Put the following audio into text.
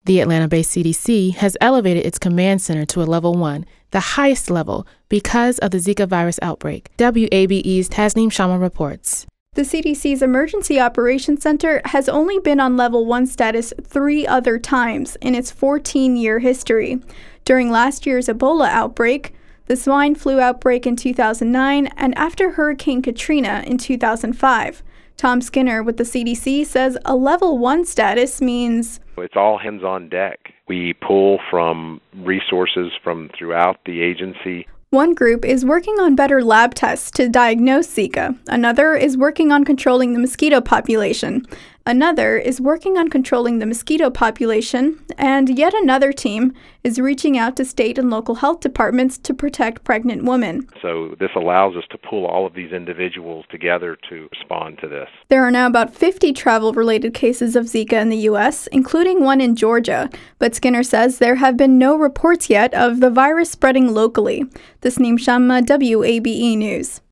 The Atlanta-based CDC has elevated its command center to a level 1, the highest level, because of the Zika virus outbreak. WABE's Tasneem Sharma reports. The CDC's Emergency Operations Center has only been on level 1 status 3 other times in its 14-year history. During last year's Ebola outbreak, the swine flu outbreak in 2009, and after Hurricane Katrina in 2005. Tom Skinner with the CDC says a level 1 status means it's all hands on deck. We pull from resources from throughout the agency. One group is working on better lab tests to diagnose Zika. Another is working on controlling the mosquito population. Another is working on controlling the mosquito population, and yet another team is reaching out to state and local health departments to protect pregnant women. So this allows us to pull all of these individuals together to respond to this. There are now about 50 travel-related cases of Zika in the U.S., including one in Georgia, but Skinner says there have been no reports yet of the virus spreading locally. Tasneem Sharma, WABE News.